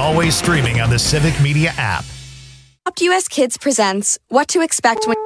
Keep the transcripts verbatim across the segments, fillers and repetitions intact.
always streaming on the Civic Media app. U S Kids presents What to Expect When...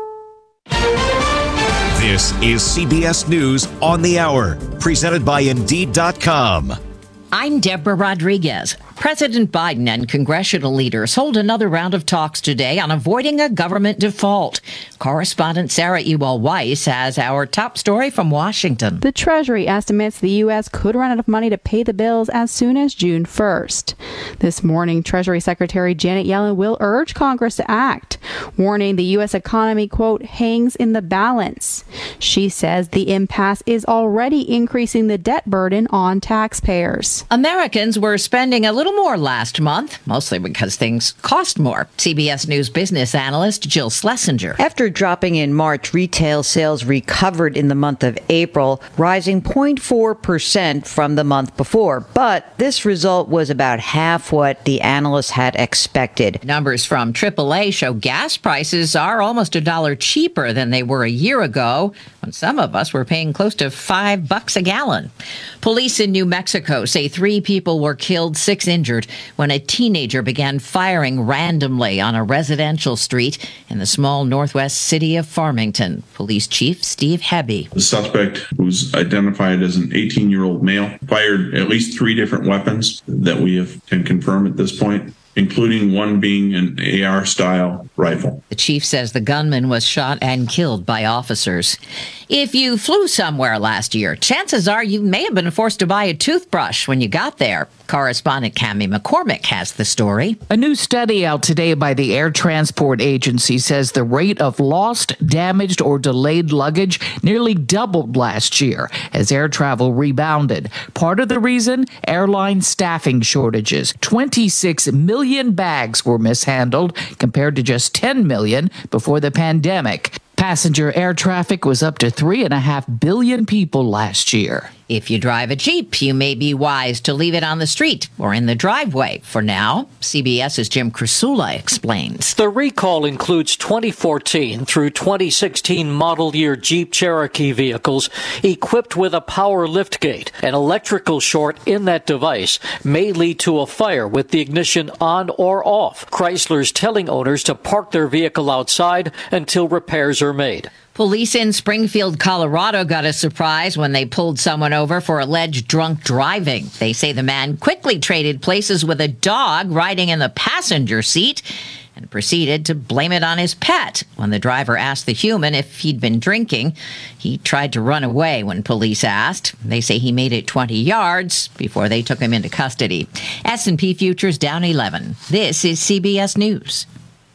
This is C B S News on the Hour, presented by Indeed dot com. I'm Deborah Rodriguez. President Biden and congressional leaders hold another round of talks today on avoiding a government default. Correspondent Sarah Ewell Weiss has our top story from Washington. The Treasury estimates the U S could run out of money to pay the bills as soon as June first. This morning, Treasury Secretary Janet Yellen will urge Congress to act, warning the U S economy, quote, hangs in the balance. She says the impasse is already increasing the debt burden on taxpayers. Americans were spending a little more last month, mostly because things cost more. C B S News business analyst Jill Schlesinger. After dropping in March, retail sales recovered in the month of April, rising zero point four percent from the month before. But this result was about half what the analysts had expected. Numbers from triple A show gas prices are almost a dollar cheaper than they were a year ago, when some of us were paying close to five bucks a gallon. Police in New Mexico say three people were killed, six injured, when a teenager began firing randomly on a residential street in the small northwest city of Farmington. Police Chief Steve Hebby. The suspect, who's identified as an eighteen-year-old male, fired at least three different weapons that we have, can confirm at this point, including one being an A R-style rifle. The chief says the gunman was shot and killed by officers. If you flew somewhere last year, chances are you may have been forced to buy a toothbrush when you got there. Correspondent Cammie McCormick has the story. A new study out today by the Air Transport Agency says the rate of lost, damaged, or delayed luggage nearly doubled last year as air travel rebounded. Part of the reason? Airline staffing shortages. twenty-six million bags were mishandled compared to just ten million before the pandemic. Passenger air traffic was up to three and a half billion people last year. If you drive a Jeep, you may be wise to leave it on the street or in the driveway for now. CBS's Jim Krasula explains. The recall includes twenty fourteen through twenty sixteen model year Jeep Cherokee vehicles equipped with a power liftgate. An electrical short in that device may lead to a fire with the ignition on or off. Chrysler's telling owners to park their vehicle outside until repairs are made. Police in Springfield, Colorado got a surprise when they pulled someone over for alleged drunk driving. They say the man quickly traded places with a dog riding in the passenger seat and proceeded to blame it on his pet. When the driver asked the human if he'd been drinking, he tried to run away when police asked. They say he made it twenty yards before they took him into custody. S and P futures down eleven. This is C B S News.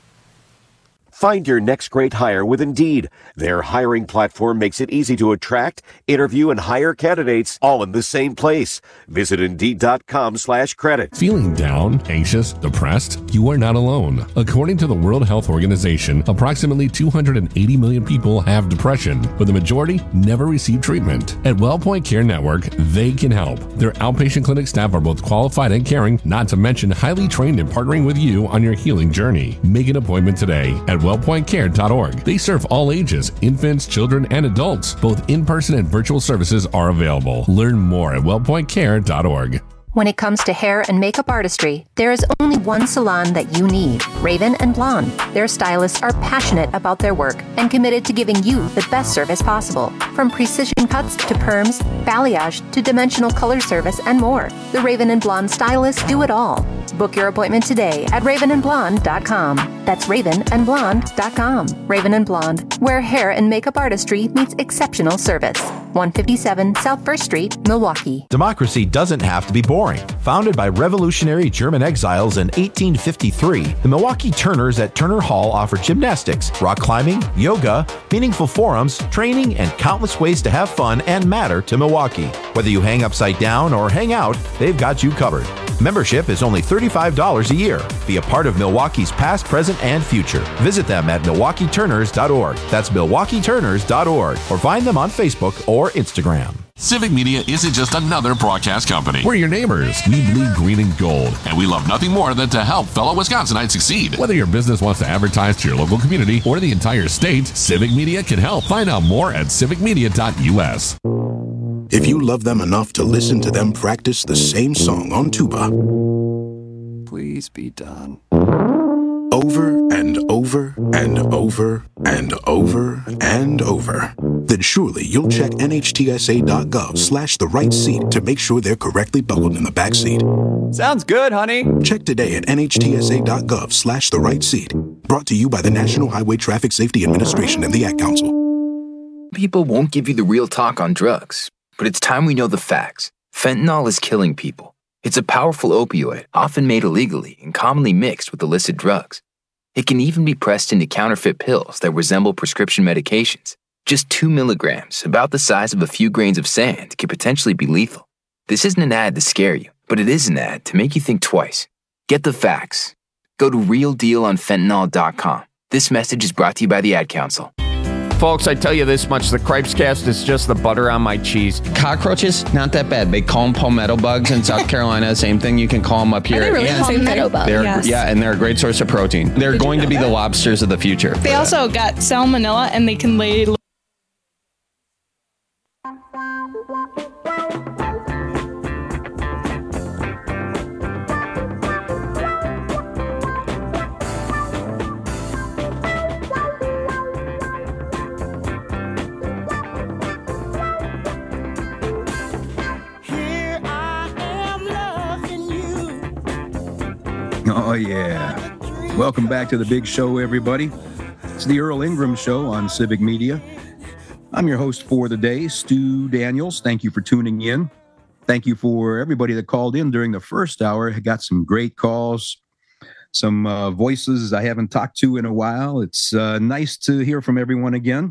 Find your next great hire with Indeed. Their hiring platform makes it easy to attract, interview, and hire candidates all in the same place. Visit Indeed.com slash credit. Feeling down, anxious, depressed? You are not alone. According to the World Health Organization, approximately two hundred eighty million people have depression, but the majority never receive treatment. At WellPoint Care Network, they can help. Their outpatient clinic staff are both qualified and caring, not to mention highly trained in partnering with you on your healing journey. Make an appointment today at well point care dot org. They serve all ages, infants, children, and adults. Both in-person and virtual services are available. Learn more at well point care dot org. When it comes to hair and makeup artistry, there is only one salon that you need, Raven and Blonde. Their stylists are passionate about their work and committed to giving you the best service possible. From precision cuts to perms, balayage to dimensional color service and more. The Raven and Blonde stylists do it all. Book your appointment today at raven and blonde dot com. That's raven and blonde dot com. Raven and Blonde, where hair and makeup artistry meets exceptional service. one fifty-seven South First Street, Milwaukee. Democracy doesn't have to be boring. Founded by revolutionary German exiles in eighteen fifty-three, the Milwaukee Turners at Turner Hall offer gymnastics, rock climbing, yoga, meaningful forums, training, and countless ways to have fun and matter to Milwaukee. Whether you hang upside down or hang out, they've got you covered. Membership is only thirty-five dollars a year. Be a part of Milwaukee's past, present, and future. Visit them at milwaukee turners dot org. That's milwaukee turners dot org. Or find them on Facebook or Instagram. Civic Media isn't just another broadcast company. We're your neighbors. We bleed green and gold. And we love nothing more than to help fellow Wisconsinites succeed. Whether your business wants to advertise to your local community or the entire state, Civic Media can help. Find out more at civic media dot u s. If you love them enough to listen to them practice the same song on tuba, please please be done? Over and over and over and over and over. Then surely you'll check nhtsa.gov slash the right seat to make sure they're correctly buckled in the back seat. Sounds good, honey. Check today at nhtsa.gov slash the right seat. Brought to you by the National Highway Traffic Safety Administration and the Ad Council. People won't give you the real talk on drugs, but it's time we know the facts. Fentanyl is killing people. It's a powerful opioid, often made illegally and commonly mixed with illicit drugs. It can even be pressed into counterfeit pills that resemble prescription medications. Just two milligrams, about the size of a few grains of sand, can potentially be lethal. This isn't an ad to scare you, but it is an ad to make you think twice. Get the facts. Go to real deal on fentanyl dot com. This message is brought to you by the Ad Council. Folks, I tell you this much, the Cripescast is just the butter on my cheese. Cockroaches, not that bad. They call them palmetto bugs in South Carolina. Same thing, you can call them up here. Are they really and palmetto bugs? they're, Yes. Yeah, and they're a great source of protein. They're Did going you to be know the that? lobsters of the future. They also got salmonella, and they can lay. Oh, yeah. Welcome back to the big show, everybody. It's the Earl Ingram Show on Civic Media. I'm your host for the day, Stu Daniels. Thank you for tuning in. Thank you for everybody that called in during the first hour. I got some great calls, some uh, voices I haven't talked to in a while. It's uh, nice to hear from everyone again.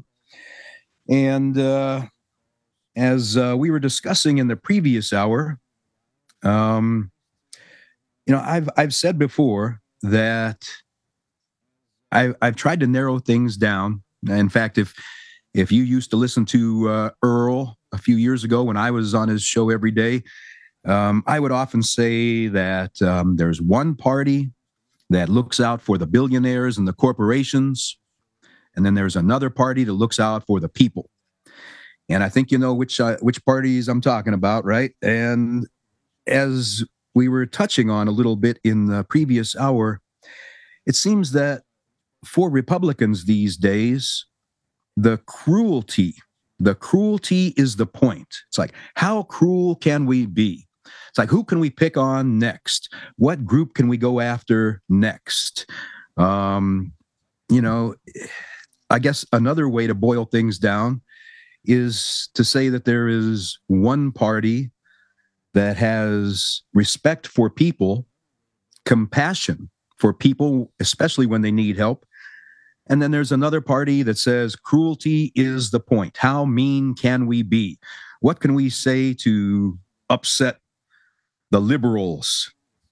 And uh, as uh, we were discussing in the previous hour, um, you know, I've I've said before that I've I've tried to narrow things down. In fact, if if you used to listen to uh, Earl a few years ago when I was on his show every day, um, I would often say that um, there's one party that looks out for the billionaires and the corporations, and then there's another party that looks out for the people. And I think you know which uh, which parties I'm talking about, right? And as we were touching on a little bit in the previous hour, it seems that for Republicans these days, the cruelty, the cruelty is the point. It's like, how cruel can we be? It's like, who can we pick on next? What group can we go after next? Um, you know, I guess another way to boil things down is to say that there is one party that has respect for people, compassion for people, especially when they need help. And then there's another party that says cruelty is the point. How mean can we be? What can we say to upset the liberals?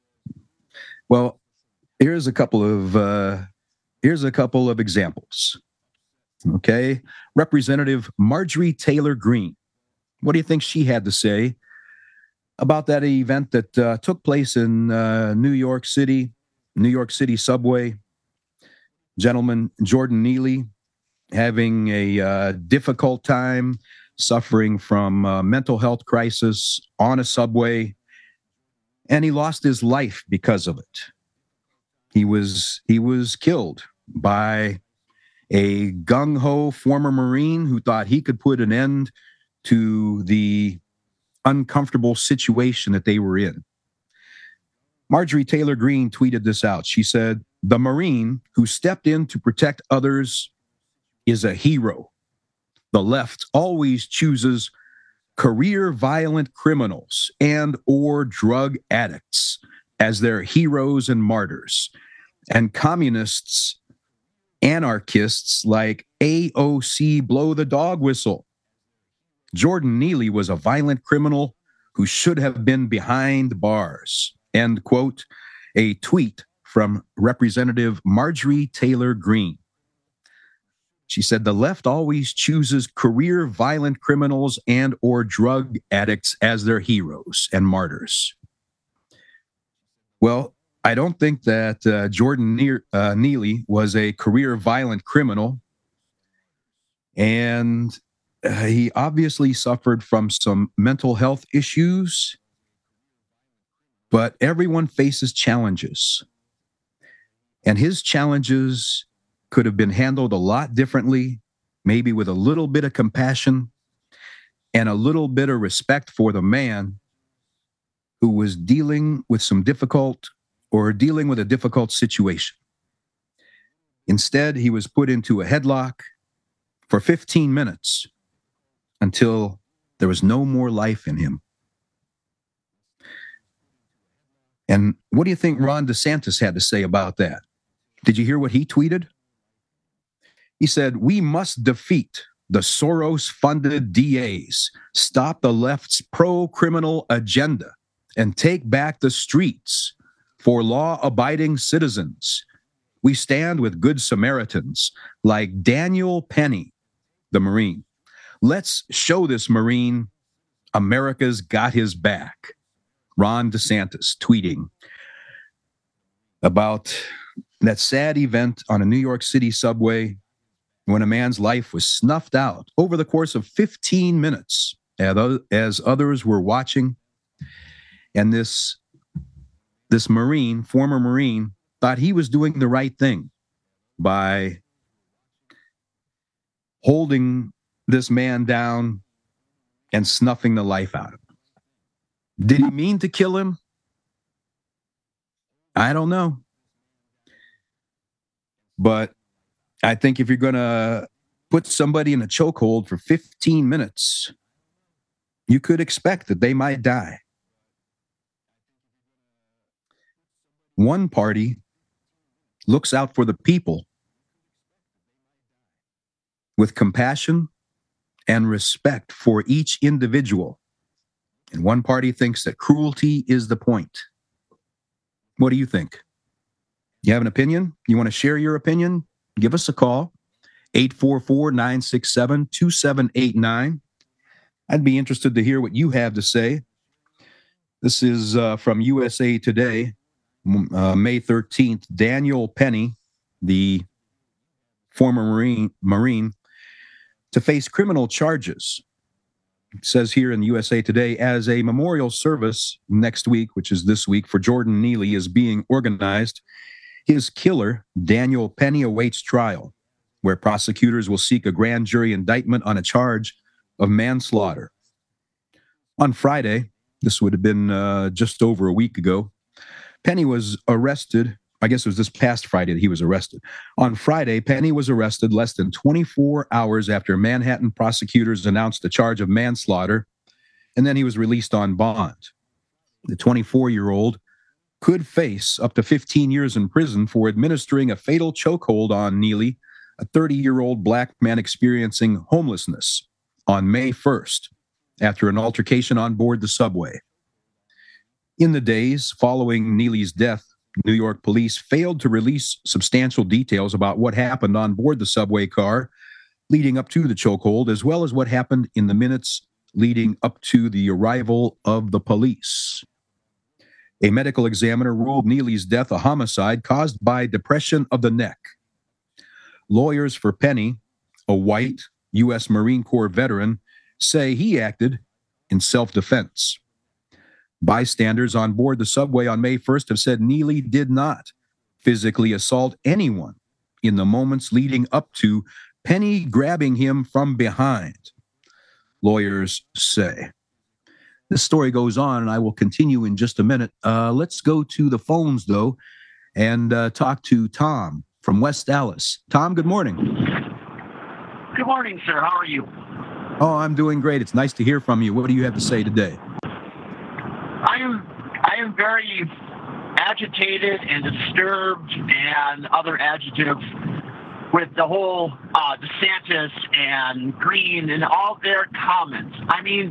Well, here's a couple of uh, here's a couple of examples. Okay, Representative Marjorie Taylor Greene. What do you think she had to say about that event that uh, took place in uh, New York City, New York City subway? Gentleman Jordan Neely having a uh, difficult time, suffering from a mental health crisis on a subway, and he lost his life because of it. He was he was killed by a gung-ho former Marine who thought he could put an end to the uncomfortable situation that they were in. Marjorie Taylor Greene tweeted this out. She said, "The Marine who stepped in to protect others is a hero. The left always chooses career violent criminals and or drug addicts as their heroes and martyrs, and communists, anarchists like A O C blow the dog whistle. Jordan Neely was a violent criminal who should have been behind bars." End quote. A tweet from Representative Marjorie Taylor Greene. She said, "The left always chooses career violent criminals and or drug addicts as their heroes and martyrs." Well, I don't think that uh, Jordan ne- uh, Neely was a career violent criminal. And uh, he obviously suffered from some mental health issues. But everyone faces challenges. And his challenges could have been handled a lot differently, maybe with a little bit of compassion and a little bit of respect for the man who was dealing with some difficult or dealing with a difficult situation. Instead, he was put into a headlock for fifteen minutes until there was no more life in him. And what do you think Ron DeSantis had to say about that? Did you hear what he tweeted? He said, "We must defeat the Soros-funded D As, stop the left's pro-criminal agenda, and take back the streets for law-abiding citizens. We stand with good Samaritans like Daniel Penny, the Marine. Let's show this Marine America's got his back." Ron DeSantis tweeting about that sad event on a New York City subway when a man's life was snuffed out over the course of fifteen minutes as others were watching. And this, this Marine, former Marine, thought he was doing the right thing by holding this man down and snuffing the life out of him. Did he mean to kill him? I don't know. But I think if you're going to put somebody in a chokehold for fifteen minutes, you could expect that they might die. One party looks out for the people with compassion and respect for each individual. And one party thinks that cruelty is the point. What do you think? You have an opinion? You want to share your opinion? Give us a call, eight four four, nine six seven, two seven eight nine. I'd be interested to hear what you have to say. This is uh, from U S A Today, uh, May thirteenth. Daniel Penny, the former Marine, Marine, to face criminal charges. It says here in U S A Today, as a memorial service next week, which is this week, for Jordan Neely is being organized, his killer, Daniel Penny, awaits trial, where prosecutors will seek a grand jury indictment on a charge of manslaughter. On Friday, this would have been uh, just over a week ago, Penny was arrested. I guess it was this past Friday that he was arrested. On Friday, Penny was arrested less than twenty-four hours after Manhattan prosecutors announced a charge of manslaughter, and then he was released on bond. The twenty-four-year-old could face up to fifteen years in prison for administering a fatal chokehold on Neely, a thirty-year-old black man experiencing homelessness, on May first, after an altercation on board the subway. In the days following Neely's death, New York police failed to release substantial details about what happened on board the subway car leading up to the chokehold, as well as what happened in the minutes leading up to the arrival of the police. A medical examiner ruled Neely's death a homicide caused by depression of the neck. Lawyers for Penny, a white U S Marine Corps veteran, say he acted in self-defense. Bystanders on board the subway on May first have said Neely did not physically assault anyone in the moments leading up to Penny grabbing him from behind, lawyers say. This story goes on, and I will continue in just a minute. Uh, let's go to the phones, though, and uh, talk to Tom from West Dallas. Tom, good morning. Good morning, sir. How are you? Oh, I'm doing great. It's nice to hear from you. What do you have to say today? I am I am very agitated and disturbed and other adjectives with the whole uh, DeSantis and Green and all their comments. I mean,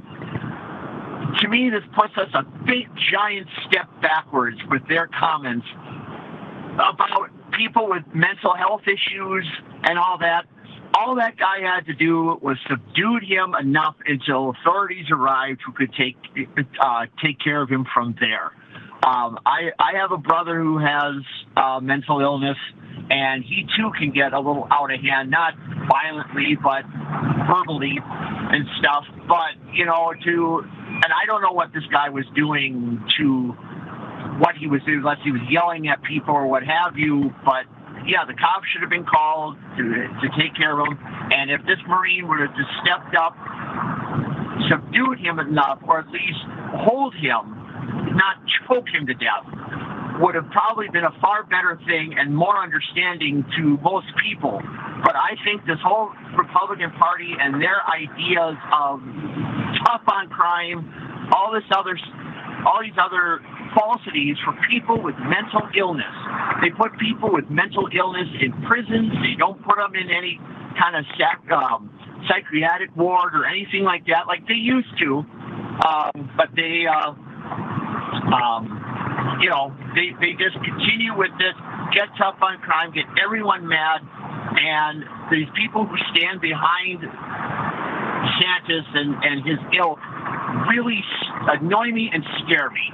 to me, this puts us a big, giant step backwards with their comments about people with mental health issues and all that. All that guy had to do was subdue him enough until authorities arrived who could take uh, take care of him from there. Um, I, I have a brother who has uh, mental illness, and he too can get a little out of hand, not violently, but verbally and stuff. But, you know, to, and I don't know what this guy was doing to what he was doing, unless he was yelling at people or what have you. But yeah, the cops should have been called to to take care of him. And if this Marine would have just stepped up, subdued him enough, or at least hold him, not choke him to death, would have probably been a far better thing and more understanding to most people. But I think this whole Republican Party and their ideas of tough on crime, all this other, all these other falsities for people with mental illness. They put people with mental illness in prisons. They don't put them in any kind of sac- um, psychiatric ward or anything like that, like they used to. Um, but they, uh, um, you know, they, they just continue with this, get tough on crime, get everyone mad, and these people who stand behind DeSantis and, and his ilk really annoy me and scare me.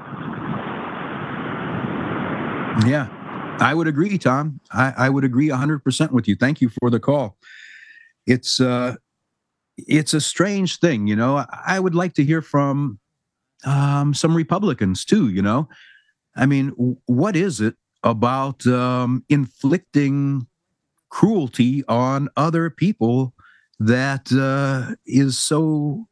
Yeah, I would agree, Tom. I, I would agree one hundred percent with you. Thank you for the call. It's uh, it's a strange thing, you know. I would like to hear from um, some Republicans, too, you know. I mean, what is it about um, inflicting cruelty on other people that uh, is so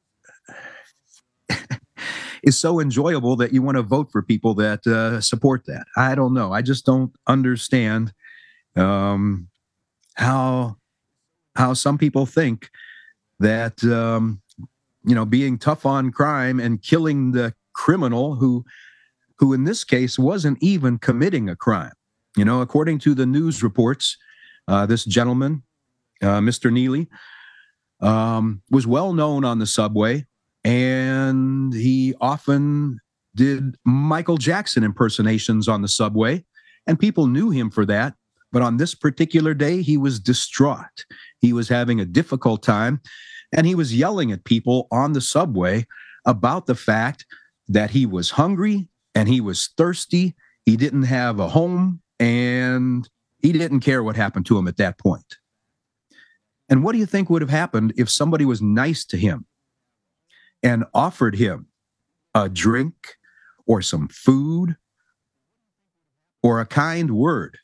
is so enjoyable that you want to vote for people that uh, support that? I don't know. I just don't understand um, how how some people think that um, you know, being tough on crime and killing the criminal who. who in this case wasn't even committing a crime. You know, according to the news reports, uh, this gentleman, uh, Mister Neely, um, was well known on the subway, and he often did Michael Jackson impersonations on the subway, and people knew him for that. But on this particular day, he was distraught. He was having a difficult time, and he was yelling at people on the subway about the fact that he was hungry, and he was thirsty, he didn't have a home, and he didn't care what happened to him at that point. And what do you think would have happened if somebody was nice to him and offered him a drink or some food or a kind word?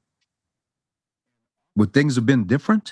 Would things have been different?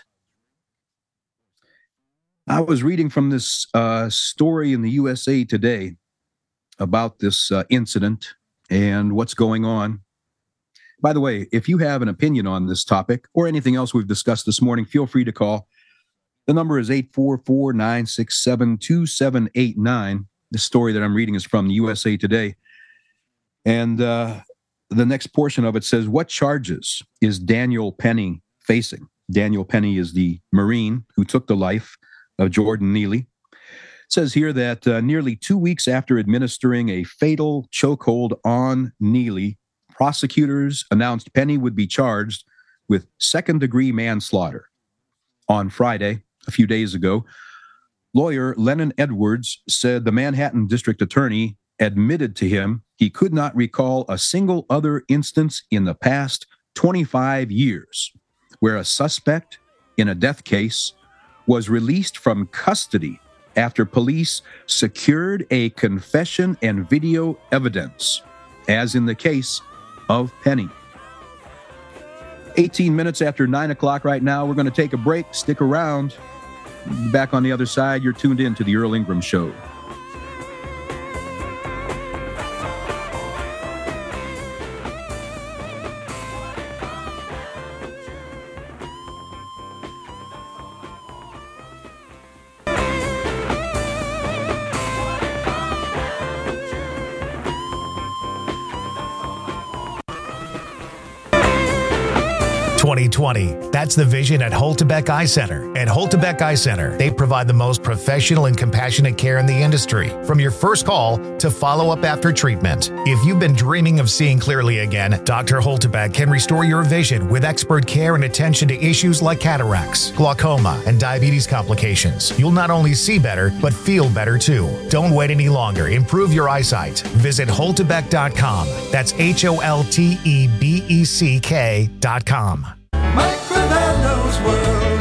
I was reading from this uh, story in the U S A Today about this uh, incident and what's going on. By the way, if you have an opinion on this topic or anything else we've discussed this morning, feel free to call. The number is eight four four, nine six seven, two seven eight nine. The story that I'm reading is from the U S A Today. And uh, the next portion of it says, what charges is Daniel Penny facing? Daniel Penny is the Marine who took the life of Jordan Neely. It says here that uh, nearly two weeks after administering a fatal chokehold on Neely, prosecutors announced Penny would be charged with second-degree manslaughter. On Friday, a few days ago, lawyer Lennon Edwards said the Manhattan District Attorney admitted to him he could not recall a single other instance in the past twenty-five years where a suspect in a death case was released from custody after police secured a confession and video evidence, as in the case of Penny. eighteen minutes after nine o'clock right now, we're going to take a break. Stick around. Back on the other side, you're tuned in to the Earl Ingram Show. twenty twenty. That's the vision at Holtebeck Eye Center. At Holtebeck Eye Center, they provide the most professional and compassionate care in the industry, from your first call to follow-up after treatment. If you've been dreaming of seeing clearly again, Doctor Holtebeck can restore your vision with expert care and attention to issues like cataracts, glaucoma, and diabetes complications. You'll not only see better, but feel better too. Don't wait any longer. Improve your eyesight. Visit Holtebeck dot com. That's H O L T E B E C K dot com. Mike Granato's World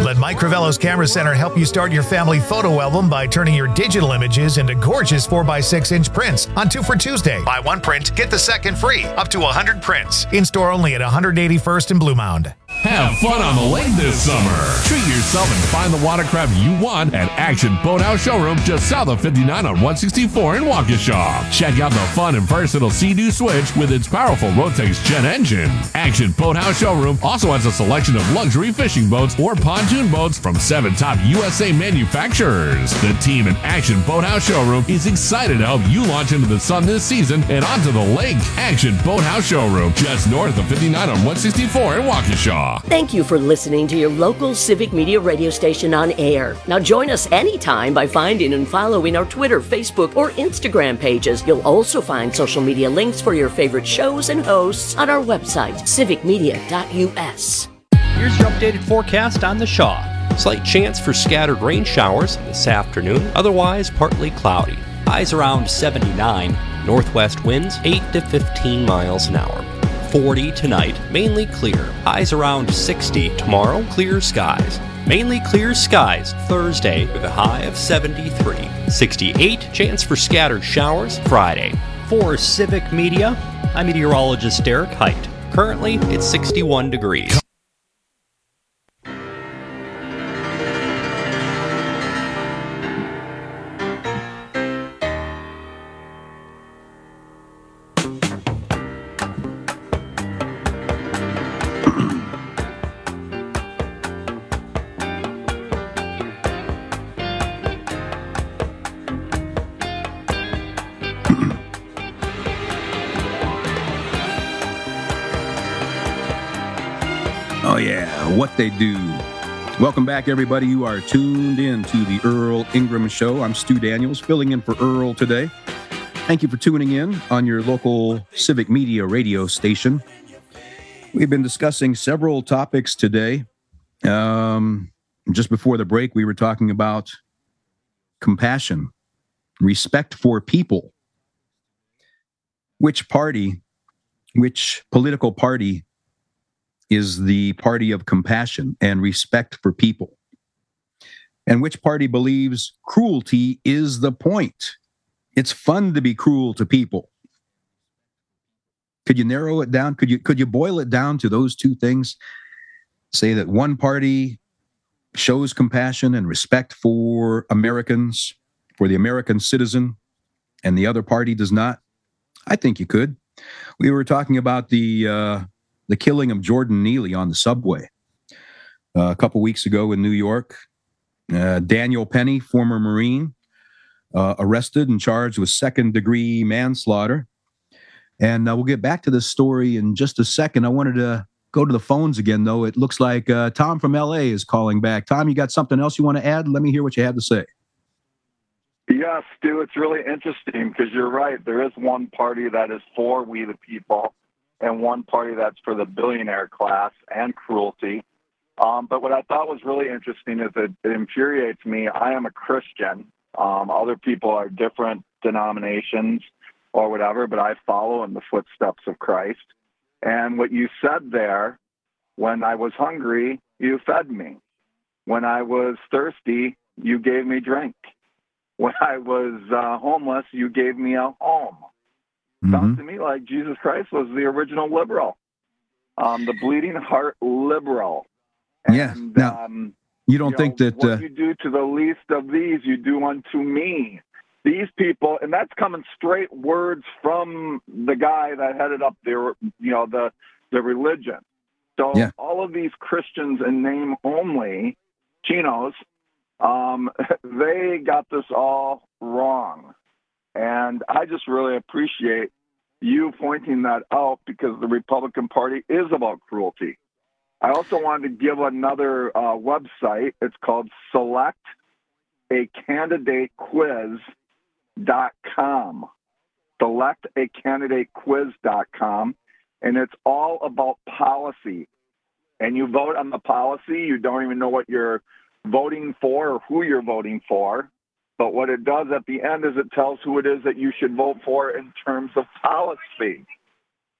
Let Mike Crivello's Camera Center help you start your family photo album by turning your digital images into gorgeous four by six inch prints on Two for Tuesday. Buy one print, get the second free. Up to one hundred prints. In-store only at one eighty-first and Blue Mound. Have fun on the lake this summer. Treat yourself and find the watercraft you want at Action Boathouse Showroom just south of fifty-nine on one sixty-four in Waukesha. Check out the fun and versatile Sea-Doo Switch with its powerful Rotex jet engine. Action Boathouse Showroom also has a selection of luxury fishing boats or pontoon boats from seven top U S A manufacturers. The team at Action Boathouse Showroom is excited to help you launch into the sun this season and onto the lake. Action Boathouse Showroom just north of fifty-nine on one sixty-four in Waukesha. Thank you for listening to your local Civic Media radio station on air. Now join us anytime by finding and following our Twitter, Facebook, or Instagram pages. You'll also find social media links for your favorite shows and hosts on our website, civic media dot u s. Here's your updated forecast on the Shaw. Slight chance for scattered rain showers this afternoon, otherwise partly cloudy. Highs around seventy-nine, northwest winds eight to fifteen miles an hour. forty tonight, mainly clear. Highs around sixty tomorrow, clear skies. Mainly clear skies Thursday with a high of seventy-three. sixty-eight, chance for scattered showers Friday. For Civic Media, I'm meteorologist Derek Height. Currently, it's sixty-one degrees. Oh, yeah, what they do. Welcome back, everybody. You are tuned in to the Earl Ingram Show. I'm Stu Daniels, filling in for Earl today. Thank you for tuning in on your local Civic Media radio station. We've been discussing several topics today. Um, just before the break, we were talking about compassion, respect for people. Which party, which political party is the party of compassion and respect for people? And which party believes cruelty is the point? It's fun to be cruel to people. Could you narrow it down? Could you could you boil it down to those two things? Say that one party shows compassion and respect for Americans, for the American citizen, and the other party does not? I think you could. We were talking about the uh, the killing of Jordan Neely on the subway uh, a couple weeks ago in New York. Uh, Daniel Penny, former Marine, uh, arrested and charged with second-degree manslaughter. And uh, we'll get back to this story in just a second. I wanted to go to the phones again, though. It looks like uh, Tom from L A is calling back. Tom, you got something else you want to add? Let me hear what you have to say. Yes, Stu, it's really interesting because you're right. There is one party that is for we the people and one party that's for the billionaire class and cruelty. Um, but what I thought was really interesting is that it infuriates me. I am a Christian. Um, other people are different denominations or whatever, but I follow in the footsteps of Christ. And what you said there, when I was hungry, you fed me. When I was thirsty, you gave me drink. When I was uh, homeless, you gave me a home. Mm-hmm. Sounds to me like Jesus Christ was the original liberal, um, the bleeding heart liberal. And, yeah. Now, um, you don't you think know, that what uh, you do to the least of these, you do unto me. These people, and that's coming straight words from the guy that headed up their, you know, the the religion. So yeah. all of these Christians in name only, Chinos, um, they got this all wrong. And I just really appreciate you pointing that out because the Republican Party is about cruelty. I also wanted to give another uh, website. It's called select a candidate quiz dot com. select a candidate quiz dot com. And it's all about policy. And you vote on the policy. You don't even know what you're voting for or who you're voting for. But what it does at the end is it tells who it is that you should vote for in terms of policy.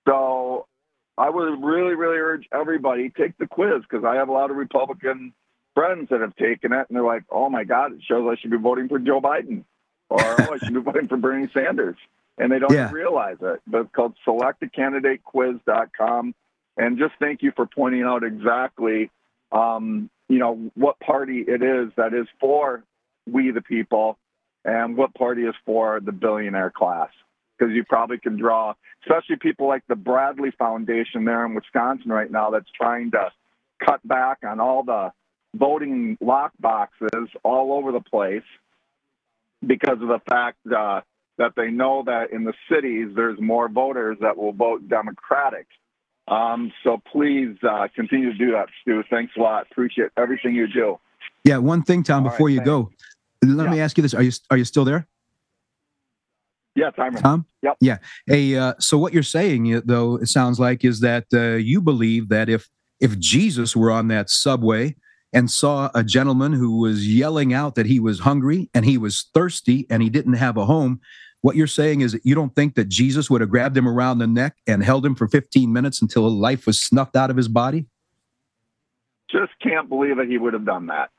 So I would really, really urge everybody, take the quiz, because I have a lot of Republican friends that have taken it, and they're like, oh, my God, it shows I should be voting for Joe Biden, or oh, I should be voting for Bernie Sanders. And they don't Yeah. even realize it. But it's called select a candidate quiz dot com. And just thank you for pointing out exactly, um, you know, what party it is that is for we the people and what party is for the billionaire class. Because you probably can draw, especially people like the Bradley Foundation there in Wisconsin right now that's trying to cut back on all the voting lock boxes all over the place because of the fact uh, that they know that in the cities there's more voters that will vote Democratic. Um, so please uh, continue to do that, Stu. Thanks a lot. Appreciate everything you do. Yeah, one thing, Tom, All before right, you go, let me ask you this: Are you are you still there, Yeah, timer. Tom? Yep. Yeah. Hey, uh, so what you're saying, though, it sounds like, is that uh, you believe that if if Jesus were on that subway and saw a gentleman who was yelling out that he was hungry and he was thirsty and he didn't have a home, what you're saying is that you don't think that Jesus would have grabbed him around the neck and held him for fifteen minutes until life was snuffed out of his body? Just can't believe that he would have done that.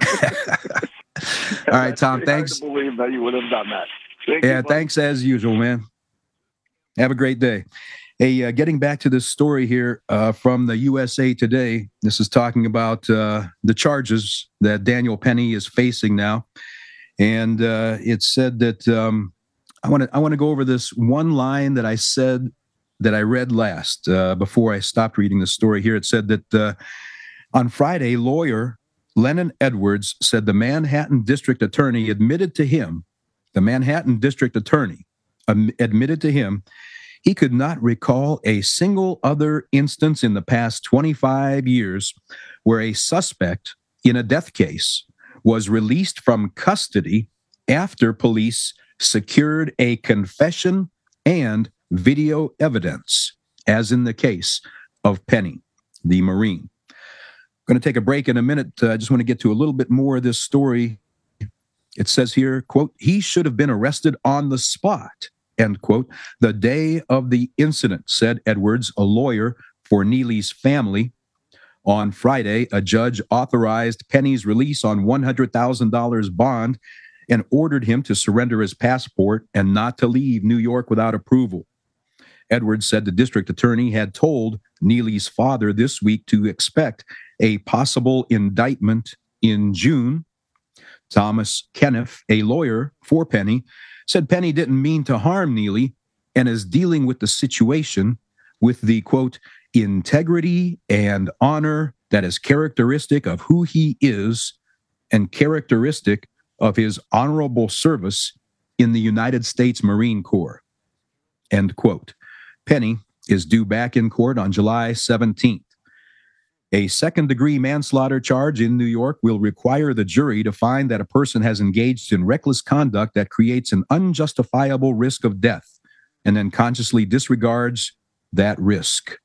All right, Tom, It's thanks. hard to believe that he would have done that. Thank Yeah, you, bud. thanks as usual, man. Have a great day. Hey, uh, getting back to this story here uh, from the U S A Today, this is talking about uh, the charges that Daniel Penny is facing now. And uh, it said that um, I want to I want to go over this one line that I said that I read last uh, before I stopped reading the story here. It said that uh, on Friday, lawyer Lennon Edwards said the Manhattan District Attorney admitted to him, the Manhattan District Attorney um, admitted to him he could not recall a single other instance in the past twenty-five years where a suspect in a death case was released from custody after police secured a confession and video evidence, as in the case of Penny, the Marine. I'm going to take a break in a minute. I uh, just want to get to a little bit more of this story. It says here, quote, he should have been arrested on the spot, end quote, the day of the incident, said Edwards, a lawyer for Neely's family. On Friday, a judge authorized Penny's release on one hundred thousand dollars bond and ordered him to surrender his passport and not to leave New York without approval. Edwards said the district attorney had told Neely's father this week to expect a possible indictment in June. Thomas Kenneth, a lawyer for Penny, said Penny didn't mean to harm Neely and is dealing with the situation with the, quote, integrity and honor that is characteristic of who he is and characteristic of his honorable service in the United States Marine Corps, end quote. Penny is due back in court on July seventeenth. A second-degree manslaughter charge in New York will require the jury to find that a person has engaged in reckless conduct that creates an unjustifiable risk of death and then consciously disregards that risk.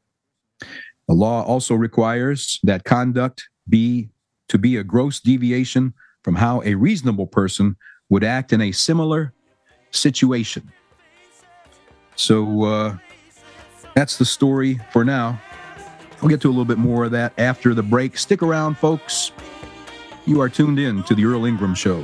The law also requires that conduct be to be a gross deviation from how a reasonable person would act in a similar situation. So uh, that's the story for now. We'll get to a little bit more of that after the break. Stick around, folks. You are tuned in to the Earl Ingram Show.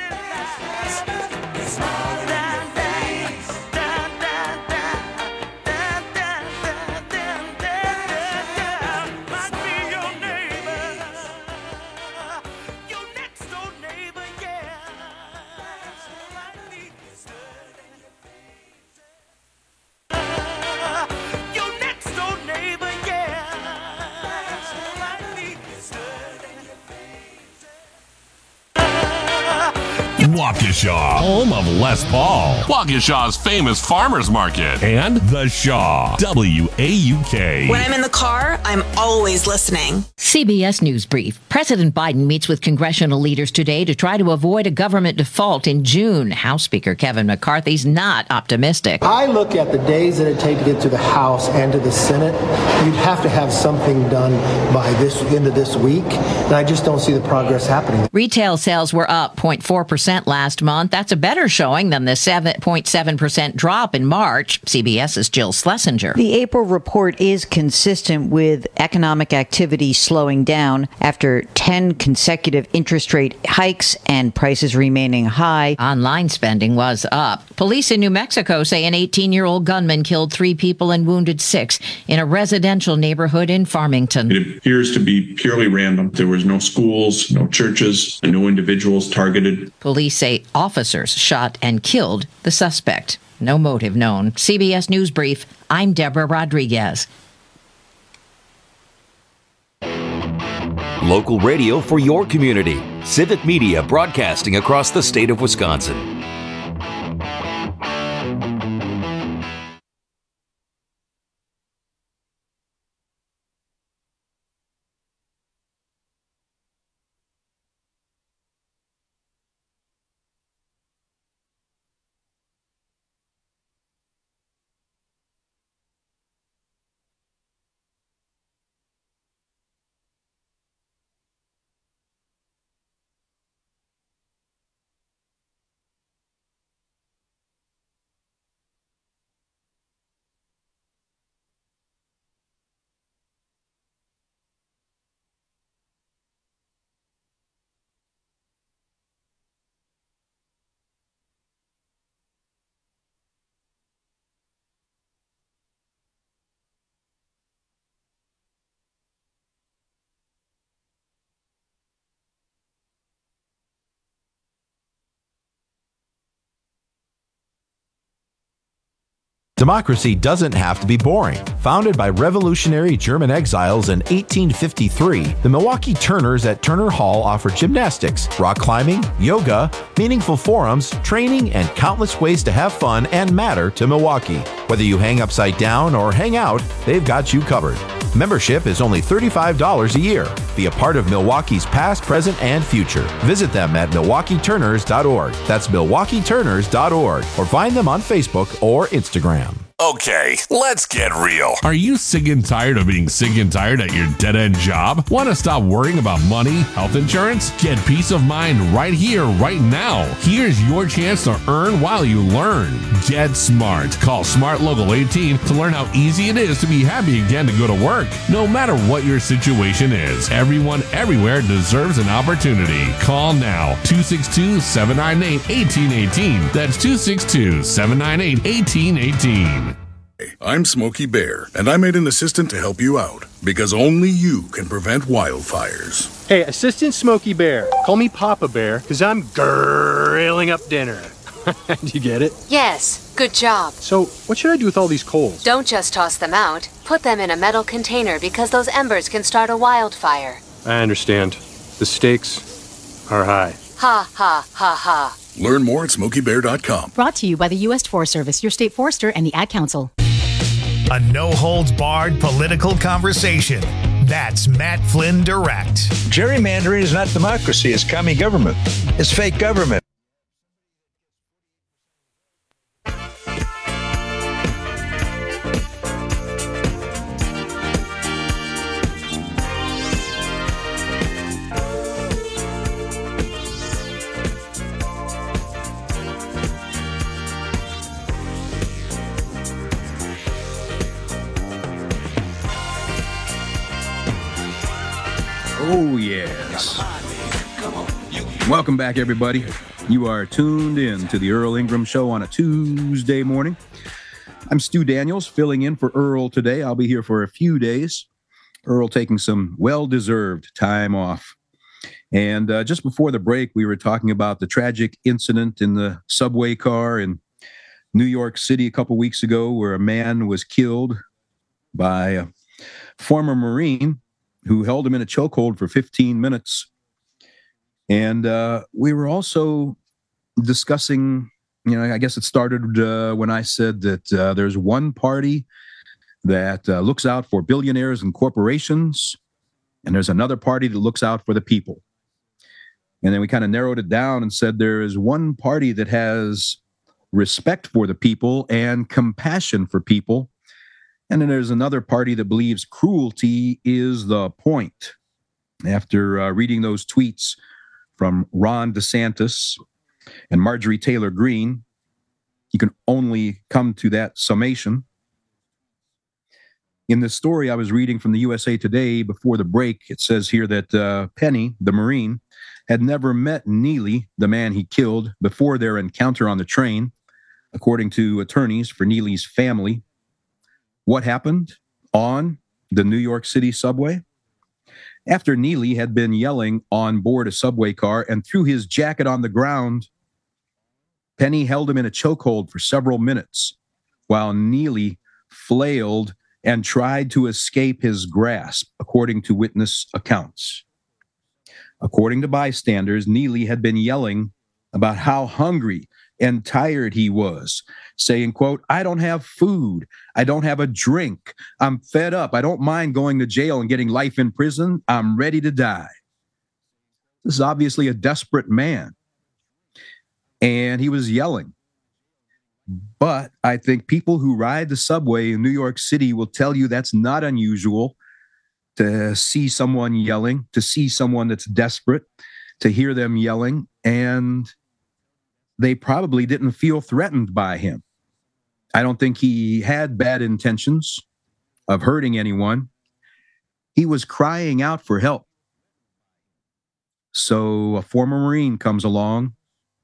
Waukesha, home of Les Paul. Waukesha's famous farmers market. And The Shaw, W A U K. When I'm in the car, I'm always listening. C B S News Brief. President Biden meets with congressional leaders today to try to avoid a government default in June. House Speaker Kevin McCarthy's not optimistic. I look at the days that it takes to get to the House and to the Senate. You'd have to have something done by this end of this week, and I just don't see the progress happening. Retail sales were up zero point four percent last month. That's a better showing than the seven point seven percent drop in March. CBS's Jill Schlesinger. The April report is consistent with economic activity slowing down after ten consecutive interest rate hikes and prices remaining high. Online spending was up. Police in New Mexico say an eighteen-year-old gunman killed three people and wounded six in a residential neighborhood in Farmington. It appears to be purely random. There was no schools, no churches, and no individuals targeted. Police say officers shot and killed the suspect. No motive known. C B S News Brief, I'm Deborah Rodriguez. Local radio for your community. Civic Media broadcasting across the state of Wisconsin. Democracy doesn't have to be boring. Founded by revolutionary German exiles in eighteen fifty-three, the Milwaukee Turners at Turner Hall offer gymnastics, rock climbing, yoga, meaningful forums, training, and countless ways to have fun and matter to Milwaukee. Whether you hang upside down or hang out, they've got you covered. Membership is only thirty-five dollars a year. Be a part of Milwaukee's past, present, and future. Visit them at milwaukee turners dot org. That's milwaukee turners dot org. Or find them on Facebook or Instagram. Okay, let's get real. Are you sick and tired of being sick and tired at your dead-end job? Want to stop worrying about money, health insurance? Get peace of mind right here, right now. Here's your chance to earn while you learn. Get smart. Call Smart Local eighteen to learn how easy it is to be happy again to go to work. No matter what your situation is, everyone everywhere deserves an opportunity. Call now. two six two, seven nine eight, one eight one eight. That's two six two, seven nine eight, one eight one eight. I'm Smokey Bear, and I made an assistant to help you out, because only you can prevent wildfires. Hey, Assistant Smokey Bear. Call me Papa Bear, because I'm grilling up dinner. Do you get it? Yes, good job. So, what should I do with all these coals? Don't just toss them out. Put them in a metal container, because those embers can start a wildfire. I understand. The stakes are high. Ha, ha, ha, ha. Learn more at smokey bear dot com. Brought to you by the U S Forest Service, your state forester, and the Ad Council. A no-holds-barred political conversation. That's Matt Flynn Direct. Gerrymandering is not democracy. It's commie government. It's fake government. Oh, yes. Welcome back, everybody. You are tuned in to the Earl Ingram Show on a Tuesday morning. I'm Stu Daniels, filling in for Earl today. I'll be here for a few days. Earl taking some well-deserved time off. And uh, just before the break, we were talking about the tragic incident in the subway car in New York City a couple weeks ago, where a man was killed by a former Marine who held him in a chokehold for fifteen minutes. And uh, we were also discussing, you know, I guess it started uh, when I said that uh, there's one party that uh, looks out for billionaires and corporations, and there's another party that looks out for the people. And then we kind of narrowed it down and said there is one party that has respect for the people and compassion for people. And then there's another party that believes cruelty is the point. After uh, reading those tweets from Ron DeSantis And Marjorie Taylor Greene, you can only come to that summation. In this story I was reading from the U S A Today before the break, it says here that uh, Penny, the Marine, had never met Neely, the man he killed, before their encounter on the train, according to attorneys for Neely's family. What happened on the New York City subway? After Neely had been yelling on board a subway car and threw his jacket on the ground, Penny held him in a chokehold for several minutes while Neely flailed and tried to escape his grasp, according to witness accounts. According to bystanders, Neely had been yelling about how hungry and tired he was, saying, quote, "I don't have food. I don't have a drink. I'm fed up. I don't mind going to jail and getting life in prison. I'm ready to die." This is obviously a desperate man. And he was yelling. But I think people who ride the subway in New York City will tell you that's not unusual to see someone yelling, to see someone that's desperate, to hear them yelling, and they probably didn't feel threatened by him. I don't think he had bad intentions of hurting anyone. He was crying out for help. So a former Marine comes along.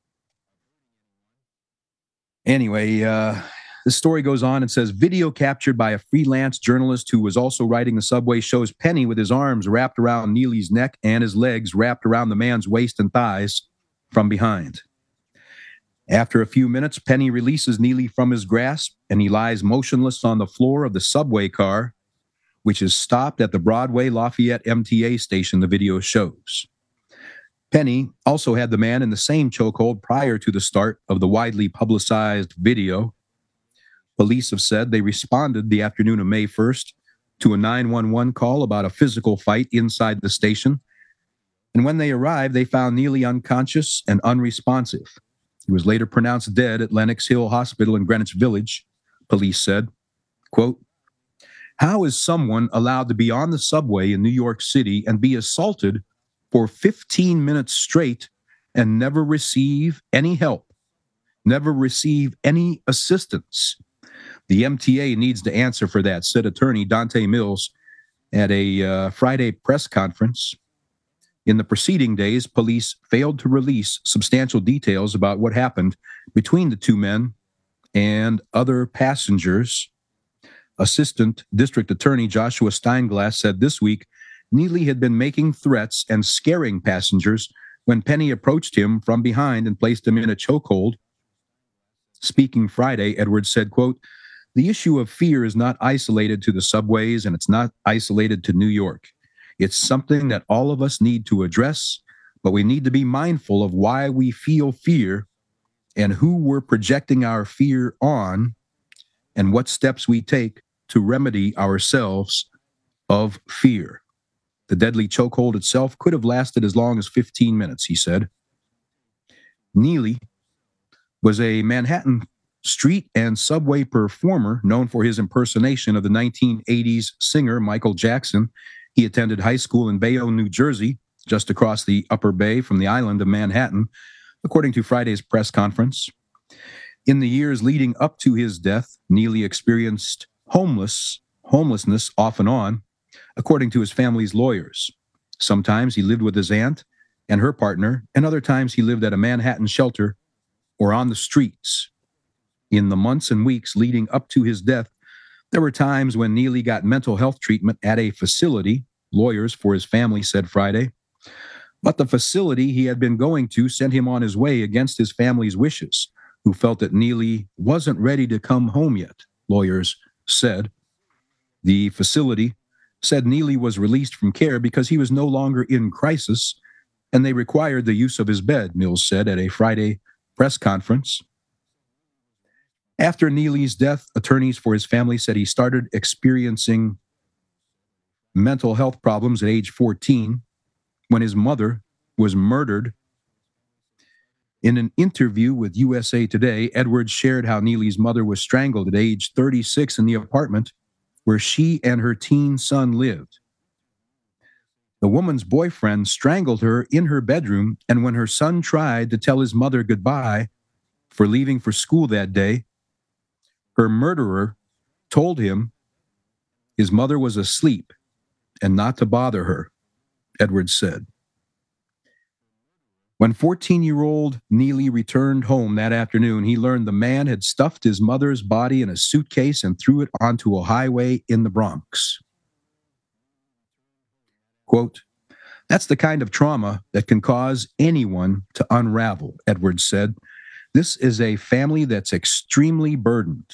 Anyway, uh, the story goes on and says, video captured by a freelance journalist who was also riding the subway shows Penny with his arms wrapped around Neely's neck and his legs wrapped around the man's waist and thighs from behind. After a few minutes, Penny releases Neely from his grasp, and he lies motionless on the floor of the subway car, which is stopped at the Broadway Lafayette M T A station the video shows. Penny also had the man in the same chokehold prior to the start of the widely publicized video. Police have said they responded the afternoon of May first to a nine one one call about a physical fight inside the station. And when they arrived, they found Neely unconscious and unresponsive. He was later pronounced dead at Lenox Hill Hospital in Greenwich Village, police said. Quote, "How is someone allowed to be on the subway in New York City and be assaulted for fifteen minutes straight and never receive any help, never receive any assistance? The M T A needs to answer for that," said attorney Dante Mills at a uh, Friday press conference. In the preceding days, police failed to release substantial details about what happened between the two men and other passengers. Assistant District Attorney Joshua Steinglass said this week Neely had been making threats and scaring passengers when Penny approached him from behind and placed him in a chokehold. Speaking Friday, Edwards said, quote, "The issue of fear is not isolated to the subways, and it's not isolated to New York. It's something that all of us need to address, but we need to be mindful of why we feel fear and who we're projecting our fear on and what steps we take to remedy ourselves of fear." The deadly chokehold itself could have lasted as long as fifteen minutes, he said. Neely was a Manhattan street and subway performer known for his impersonation of the nineteen eighties singer Michael Jackson. He attended high school in Bayonne, New Jersey, just across the Upper Bay from the island of Manhattan, according to Friday's press conference. In the years leading up to his death, Neely experienced homeless, homelessness off and on, according to his family's lawyers. Sometimes he lived with his aunt and her partner, and other times he lived at a Manhattan shelter or on the streets. In the months and weeks leading up to his death, there were times when Neely got mental health treatment at a facility, lawyers for his family said Friday. But the facility he had been going to sent him on his way against his family's wishes, who felt that Neely wasn't ready to come home yet, lawyers said. The facility said Neely was released from care because he was no longer in crisis, and they required the use of his bed, Mills said at a Friday press conference. After Neely's death, attorneys for his family said he started experiencing mental health problems at age fourteen when his mother was murdered. In an interview with U S A Today, Edwards shared how Neely's mother was strangled at age thirty-six in the apartment where she and her teen son lived. The woman's boyfriend strangled her in her bedroom, and when her son tried to tell his mother goodbye for leaving for school that day, her murderer told him his mother was asleep and not to bother her, Edwards said. When fourteen-year-old Neely returned home that afternoon, he learned the man had stuffed his mother's body in a suitcase and threw it onto a highway in the Bronx. Quote, "That's the kind of trauma that can cause anyone to unravel," Edwards said. "This is a family that's extremely burdened."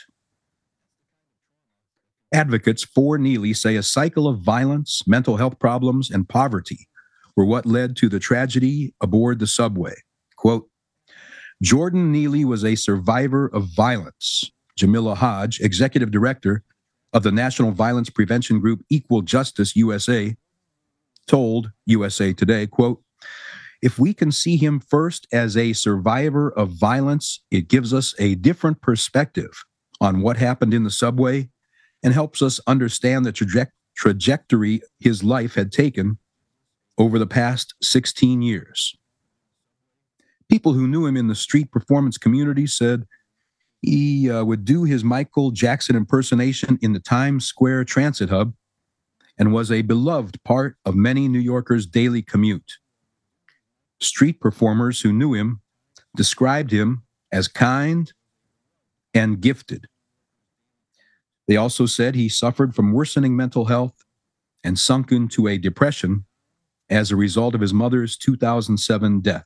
Advocates for Neely say a cycle of violence, mental health problems, and poverty were what led to the tragedy aboard the subway. Quote, "Jordan Neely was a survivor of violence," Jamila Hodge, executive director of the National Violence Prevention Group Equal Justice U S A, told U S A Today, quote, "If we can see him first as a survivor of violence, it gives us a different perspective on what happened in the subway and helps us understand the traje- trajectory his life had taken over the past sixteen years. People who knew him in the street performance community said he uh, would do his Michael Jackson impersonation in the Times Square transit hub and was a beloved part of many New Yorkers' daily commute. Street performers who knew him described him as kind and gifted. They also said he suffered from worsening mental health and sunk into a depression as a result of his mother's two thousand seven death.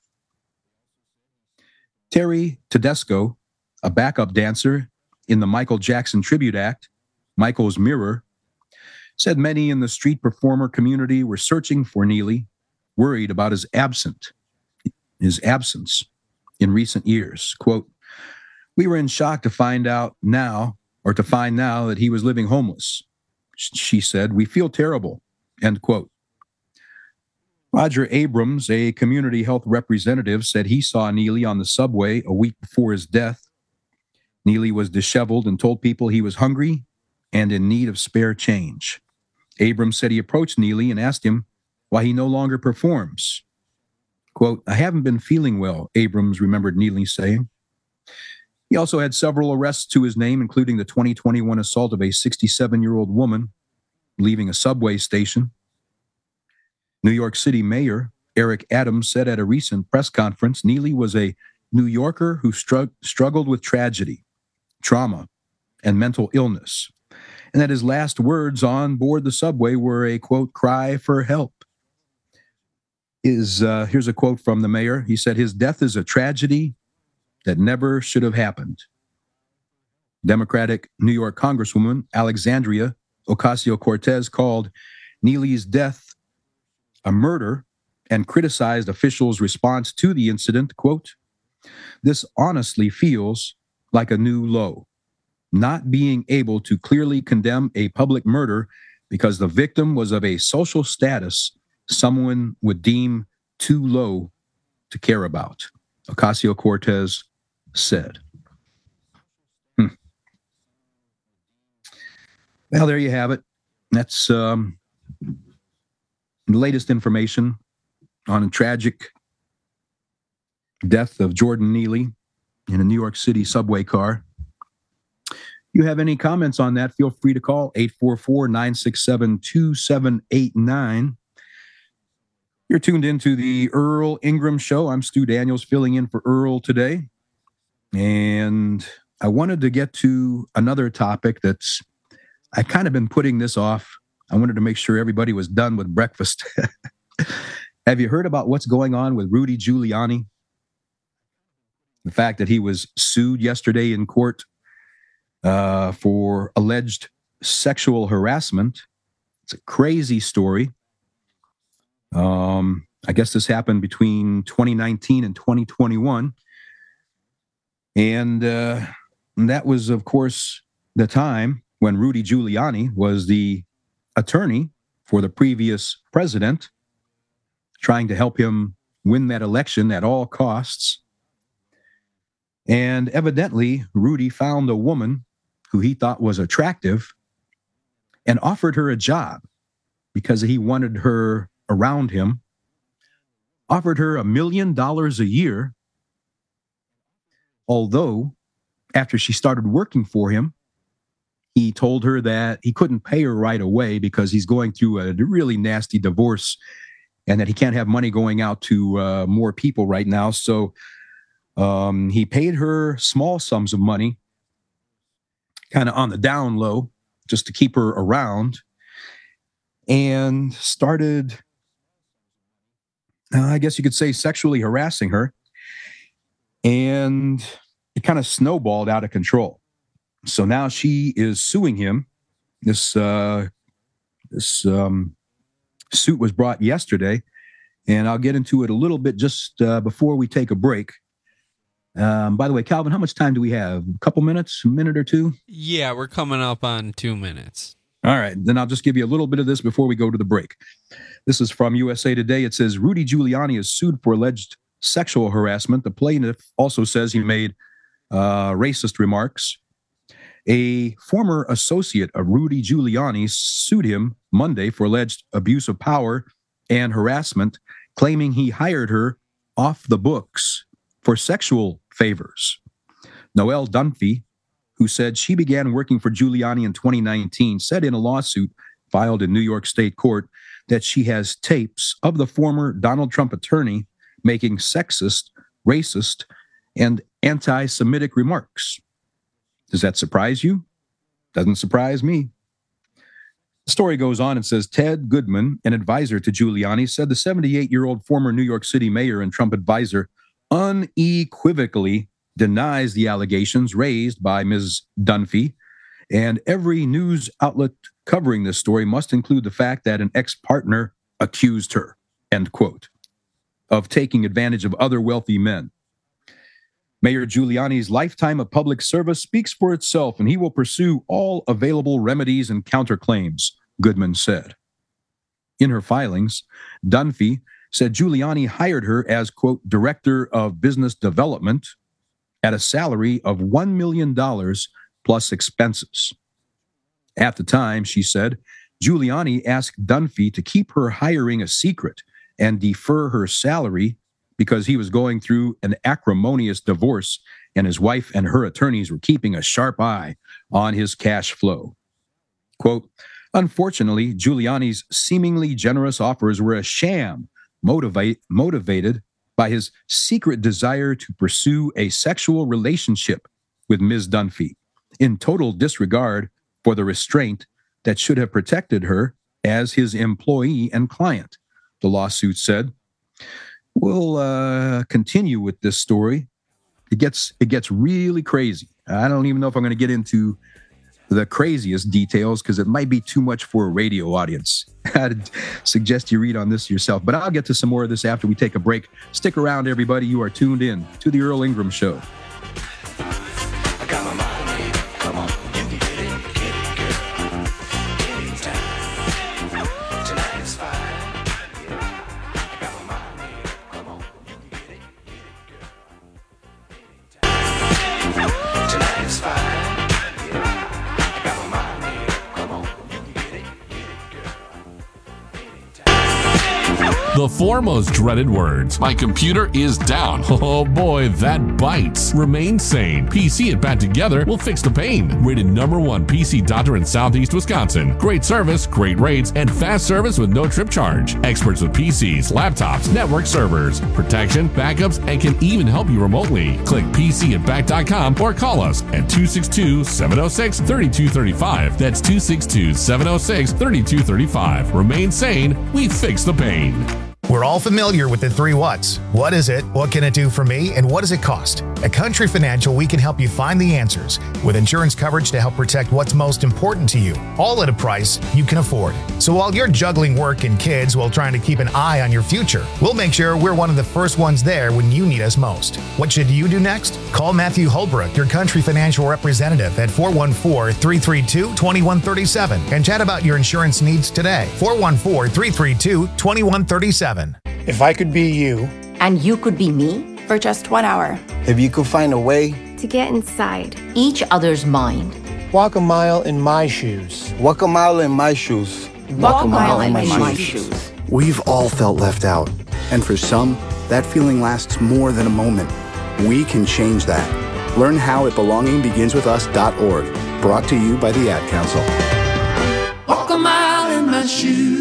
Terry Tedesco, a backup dancer in the Michael Jackson Tribute Act, Michael's Mirror, said many in the street performer community were searching for Neely, worried about his absent, his absence in recent years. Quote, "We were in shock to find out now, or to find now that he was living homeless," she said. "We feel terrible," end quote. Roger Abrams, a community health representative, said he saw Neely on the subway a week before his death. Neely was disheveled and told people he was hungry and in need of spare change. Abrams said he approached Neely and asked him why he no longer performs. Quote, "I haven't been feeling well," Abrams remembered Neely saying. He also had several arrests to his name, including the twenty twenty-one assault of a sixty-seven-year-old woman leaving a subway station. New York City Mayor Eric Adams said at a recent press conference, Neely was a New Yorker who strugg- struggled with tragedy, trauma, and mental illness, and that his last words on board the subway were a, quote, "cry for help." Is, uh, here's a quote from the mayor. He said, "His death is a tragedy that never should have happened." Democratic New York Congresswoman Alexandria Ocasio-Cortez called Neely's death a murder and criticized officials' response to the incident. Quote, "This honestly feels like a new low, not being able to clearly condemn a public murder because the victim was of a social status someone would deem too low to care about," Ocasio-Cortez said. Hmm. Well, there you have it. That's um, the latest information on a tragic death of Jordan Neely in a New York City subway car. If you have any comments on that, feel free to call eight four four, nine six seven, two seven eight nine. You're tuned into the Earl Ingram Show. I'm Stu Daniels filling in for Earl today. And I wanted to get to another topic that's, I've kind of been putting this off. I wanted to make sure everybody was done with breakfast. Have you heard about what's going on with Rudy Giuliani? The fact that he was sued yesterday in court uh, for alleged sexual harassment. It's a crazy story. Um, I guess this happened between twenty nineteen and twenty twenty-one. And, uh, and that was, of course, the time when Rudy Giuliani was the attorney for the previous president, trying to help him win that election at all costs. And evidently, Rudy found a woman who he thought was attractive and offered her a job because he wanted her around him, offered her a million dollars a year, although after she started working for him, he told her that he couldn't pay her right away because he's going through a really nasty divorce and that he can't have money going out to uh, more people right now. So um, he paid her small sums of money, kind of on the down low, just to keep her around, and started, uh, I guess you could say, sexually harassing her. And it kind of snowballed out of control. So now she is suing him. This uh, this um, suit was brought yesterday, and I'll get into it a little bit just uh, before we take a break. Um, by the way, Calvin, how much time do we have? A couple minutes, a minute or two? Yeah, we're coming up on two minutes. All right, then I'll just give you a little bit of this before we go to the break. This is from U S A Today. It says, Rudy Giuliani is sued for alleged sexual harassment. The plaintiff also says he made uh, racist remarks. A former associate of Rudy Giuliani sued him Monday for alleged abuse of power and harassment, claiming he hired her off the books for sexual favors. Noelle Dunphy, who said she began working for Giuliani in twenty nineteen, said in a lawsuit filed in New York State Court that she has tapes of the former Donald Trump attorney making sexist, racist, and anti-Semitic remarks. Does that surprise you? Doesn't surprise me. The story goes on and says Ted Goodman, an advisor to Giuliani, said the seventy-eight-year-old former New York City mayor and Trump advisor unequivocally denies the allegations raised by Miz Dunphy, and every news outlet covering this story must include the fact that an ex-partner accused her, end quote, of taking advantage of other wealthy men. Mayor Giuliani's lifetime of public service speaks for itself, and he will pursue all available remedies and counterclaims, Goodman said. In her filings, Dunphy said Giuliani hired her as, quote, director of business development at a salary of one million dollars plus expenses. At the time, she said, Giuliani asked Dunphy to keep her hiring a secret and defer her salary because he was going through an acrimonious divorce and his wife and her attorneys were keeping a sharp eye on his cash flow. Quote, unfortunately, Giuliani's seemingly generous offers were a sham, motivate, motivated by his secret desire to pursue a sexual relationship with Miz Dunphy, in total disregard for the restraint that should have protected her as his employee and client, the lawsuit said. We'll uh, continue with this story. It gets it gets really crazy. I don't even know if I'm going to get into the craziest details because it might be too much for a radio audience. I'd suggest you read on this yourself, but I'll get to some more of this after we take a break. Stick around, everybody. You are tuned in to the Earl Ingram Show. The four most dreaded words. My computer is down. Oh boy, that bites. Remain sane. P C and Bat together will fix the pain. Rated number one P C doctor in Southeast Wisconsin. Great service, great rates, and fast service with no trip charge. Experts with P Cs, laptops, network servers, protection, backups, and can even help you remotely. Click P C and Bat dot com or call us at two six two, seven oh six, three two three five. That's two six two, seven oh six, three two three five. Remain sane. We fix the pain. We're all familiar with the three whats. What is it? What can it do for me? And what does it cost? At Country Financial, we can help you find the answers with insurance coverage to help protect what's most important to you, all at a price you can afford. So while you're juggling work and kids while trying to keep an eye on your future, we'll make sure we're one of the first ones there when you need us most. What should you do next? Call Matthew Holbrook, your Country Financial representative, at four one four, three three two, two one three seven and chat about your insurance needs today. four one four, three three two, two one three seven. If I could be you. And you could be me. For just one hour. If you could find a way. To get inside. Each other's mind. Walk a mile in my shoes. Walk a mile in my shoes. Walk, Walk a mile, mile in my, my shoes. shoes. We've all felt left out. And for some, that feeling lasts more than a moment. We can change that. Learn how at belonging begins with us dot org. Brought to you by the Ad Council. Walk a mile in my shoes.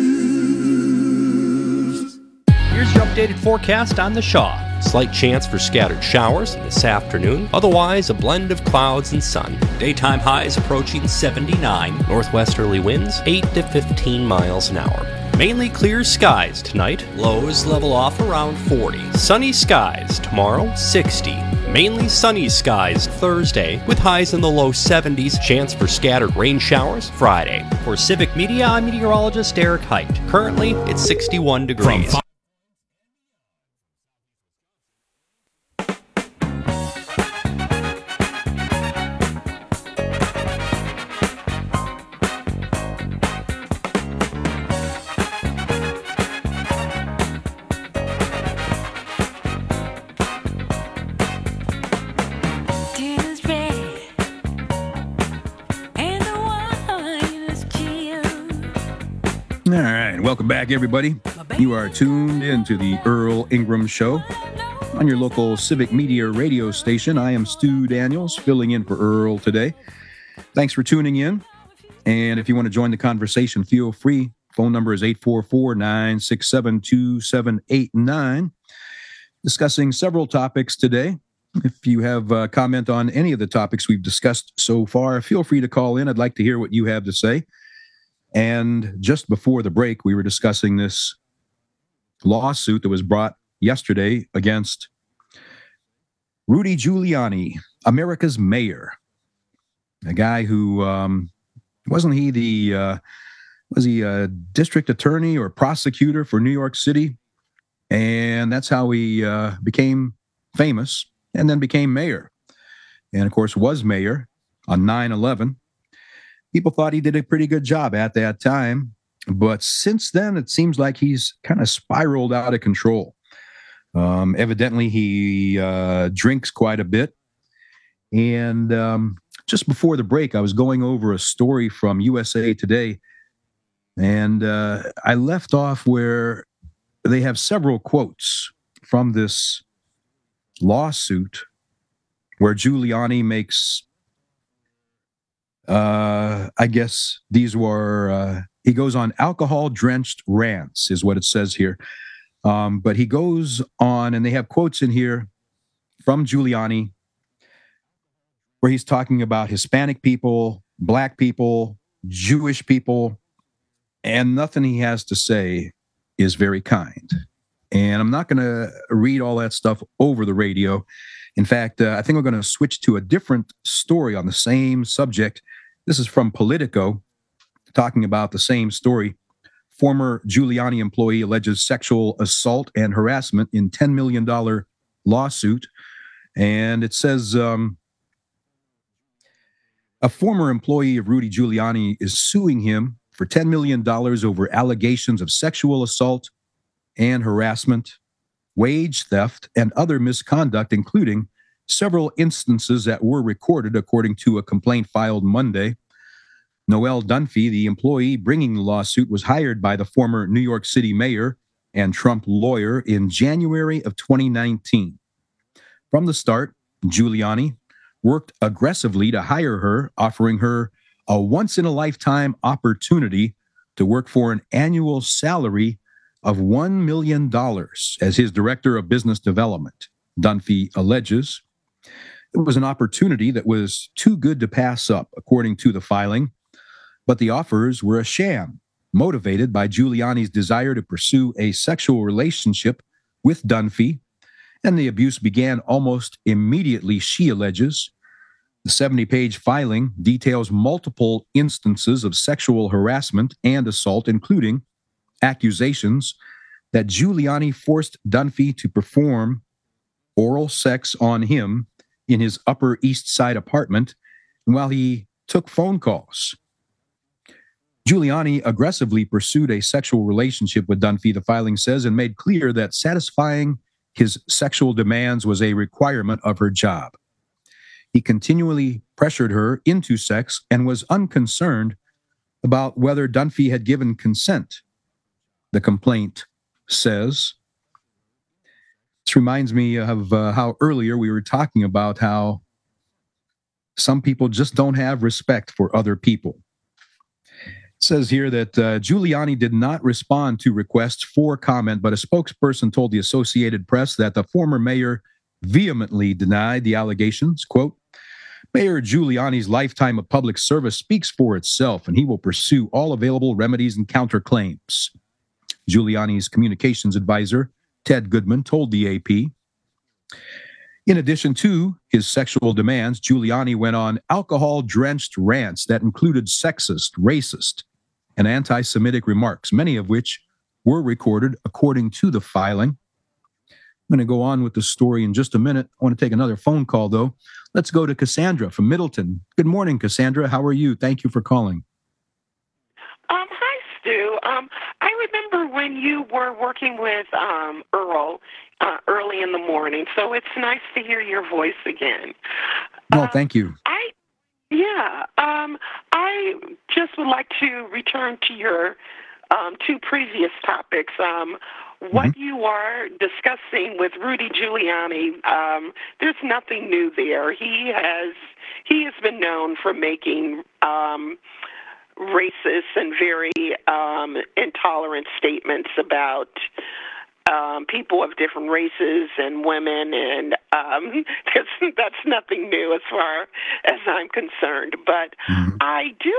Here's your updated forecast on the Shaw. Slight chance for scattered showers this afternoon. Otherwise, a blend of clouds and sun. Daytime highs approaching seventy-nine. Northwesterly winds eight to fifteen miles an hour. Mainly clear skies tonight. Lows level off around forty. Sunny skies tomorrow, sixty. Mainly sunny skies Thursday, with highs in the low seventies. Chance for scattered rain showers Friday. For Civic Media, I'm meteorologist Eric Height. Currently, it's sixty-one degrees. From Welcome back, everybody. You are tuned into the Earl Ingram Show on your local Civic Media radio station. I am Stu Daniels, filling in for Earl today. Thanks for tuning in. And if you want to join the conversation, feel free. Phone number is eight four four, nine six seven, two seven eight nine. Discussing several topics today. If you have a comment on any of the topics we've discussed so far, feel free to call in. I'd like to hear what you have to say. And just before the break, we were discussing this lawsuit that was brought yesterday against Rudy Giuliani, America's mayor. A guy who, um, wasn't he the, uh, was he a district attorney or prosecutor for New York City? And that's how he uh, became famous and then became mayor. And, of course, was mayor on nine eleven. People thought he did a pretty good job at that time. But since then, it seems like he's kind of spiraled out of control. Um, evidently, he uh, drinks quite a bit. And um, just before the break, I was going over a story from U S A Today. And uh, I left off where they have several quotes from this lawsuit where Giuliani makes... Uh, I guess these were, uh, he goes on alcohol-drenched rants, is what it says here. Um, but he goes on, and they have quotes in here from Giuliani where he's talking about Hispanic people, Black people, Jewish people, and nothing he has to say is very kind. And I'm not going to read all that stuff over the radio. In fact, uh, I think we're going to switch to a different story on the same subject. This is from Politico, talking about the same story. Former Giuliani employee alleges sexual assault and harassment in ten million dollars lawsuit. And it says, um, a former employee of Rudy Giuliani is suing him for ten million dollars over allegations of sexual assault and harassment, wage theft, and other misconduct, including several instances that were recorded, according to a complaint filed Monday. Noel Dunphy, the employee bringing the lawsuit, was hired by the former New York City mayor and Trump lawyer in January of twenty nineteen. From the start, Giuliani worked aggressively to hire her, offering her a once-in-a-lifetime opportunity to work for an annual salary of one million dollars as his director of business development, Dunphy alleges. It was an opportunity that was too good to pass up, according to the filing, but the offers were a sham, motivated by Giuliani's desire to pursue a sexual relationship with Dunphy, and the abuse began almost immediately, she alleges. The seventy-page filing details multiple instances of sexual harassment and assault, including accusations that Giuliani forced Dunphy to perform oral sex on him in his Upper East Side apartment while he took phone calls. Giuliani aggressively pursued a sexual relationship with Dunphy, the filing says, and made clear that satisfying his sexual demands was a requirement of her job. He continually pressured her into sex and was unconcerned about whether Dunphy had given consent. the complaint says. This reminds me of uh, how earlier we were talking about how some people just don't have respect for other people. It says here that uh, Giuliani did not respond to requests for comment, but a spokesperson told the Associated Press that the former mayor vehemently denied the allegations. Quote, Mayor Giuliani's lifetime of public service speaks for itself, and he will pursue all available remedies and counterclaims. Giuliani's communications advisor, Ted Goodman, told the A P. In addition to his sexual demands, Giuliani went on alcohol-drenched rants that included sexist, racist, and anti-Semitic remarks, many of which were recorded according to the filing. I'm going to go on with the story in just a minute. I want to take another phone call, though. Let's go to Cassandra from Middleton. Good morning, Cassandra. How are you? Thank you for calling. Um, hi, Stu. Um, I remember when you were working with um, Earl uh, early in the morning, so it's nice to hear your voice again. No, um, thank you. I yeah. Um, I just would like to return to your um, two previous topics. Um, what mm-hmm. you are discussing with Rudy Giuliani, um, there's nothing new there. He has he has been known for making um, racist and very um, intolerant statements about um, people of different races and women, and um, that's, that's nothing new as far as I'm concerned. But mm-hmm. I do,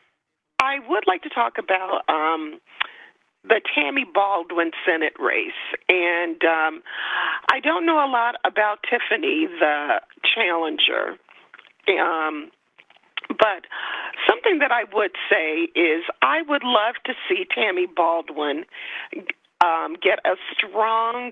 I would like to talk about um, the Tammy Baldwin Senate race. And um, I don't know a lot about Tiffany, the challenger. Um, but something that I would say is I would love to see Tammy Baldwin um, get a strong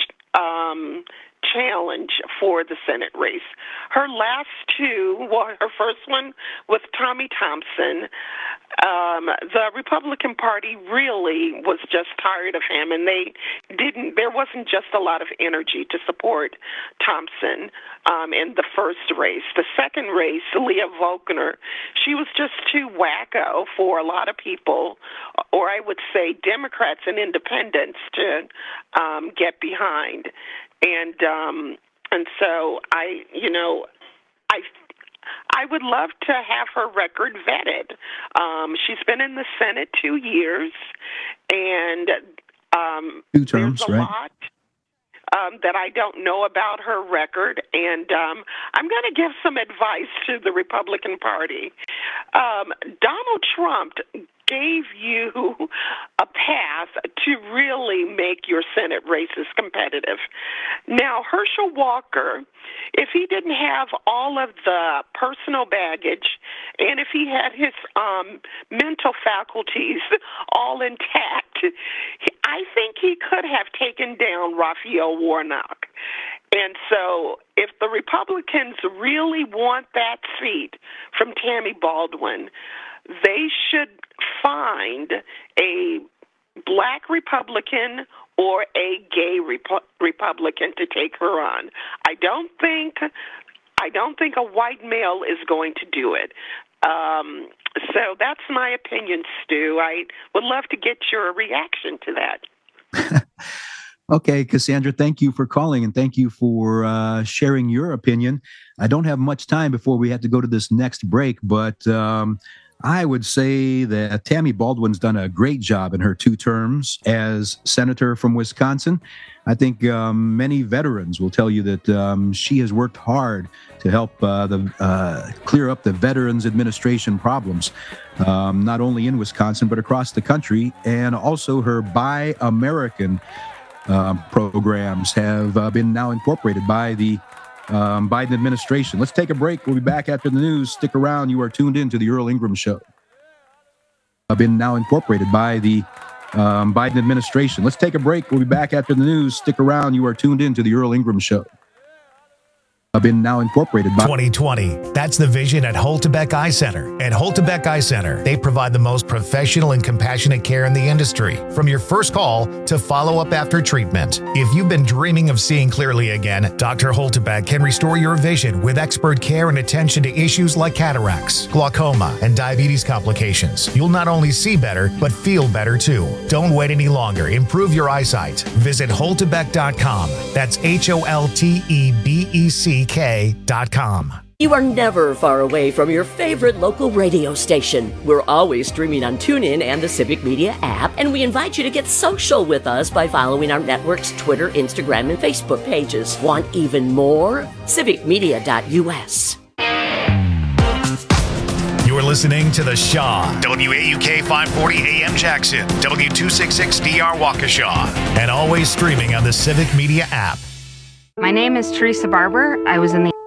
um, challenge for the Senate race. Her last two, well, her first one with Tommy Thompson, um, the Republican Party really was just tired of him, and they didn't, there wasn't just a lot of energy to support Thompson um, in the first race. The second race, Leah Volkner, she was just too wacko for a lot of people, or I would say Democrats and independents to um, get behind. And um, and so I, you know, I I would love to have her record vetted. Um, she's been in the Senate two years, and um, two terms, there's a right? lot um, that I don't know about her record, and um, I'm going to give some advice to the Republican Party. Um, Donald Trump gave you a path to really make your Senate races competitive. Now, Herschel Walker, if he didn't have all of the personal baggage and if he had his um, mental faculties all intact, I think he could have taken down Raphael Warnock. And so if the Republicans really want that seat from Tammy Baldwin, they should find a black Republican or a gay Repu- Republican to take her on. I don't think I don't think a white male is going to do it. Um, so that's my opinion, Stu. I would love to get your reaction to that. Okay, Cassandra, thank you for calling, and thank you for uh, sharing your opinion. I don't have much time before we have to go to this next break, but um, I would say that Tammy Baldwin's done a great job in her two terms as senator from Wisconsin. I think um, many veterans will tell you that um, she has worked hard to help uh, the uh, clear up the Veterans Administration problems, um, not only in Wisconsin, but across the country. And also her Buy American um, programs have uh, been now incorporated by the Um, Biden administration. Let's take a break. We'll be back after the news. Stick around. You are tuned in to the Earl Ingram Show. I've been now incorporated by the um, Biden administration. Let's take a break. We'll be back after the news. Stick around. You are tuned in to the Earl Ingram Show. been now incorporated by twenty twenty. That's the vision at Holtebeck Eye Center. At Holtebeck Eye Center, they provide the most professional and compassionate care in the industry, from your first call to follow-up after treatment. If you've been dreaming of seeing clearly again, Doctor Holtebeck can restore your vision with expert care and attention to issues like cataracts, glaucoma, and diabetes complications. You'll not only see better, but feel better too. Don't wait any longer. Improve your eyesight. Visit holtebeck dot com. That's H O L T E B E C K dot com. You are never far away from your favorite local radio station. We're always streaming on TuneIn and the Civic Media app, and we invite you to get social with us by following our network's Twitter, Instagram, and Facebook pages. Want even more? civic media dot U S. You're listening to The Shaw, W A U K five forty A M Jackson, W two sixty-six D R Waukesha, and always streaming on the Civic Media app. My name is Teresa Barber. I was in the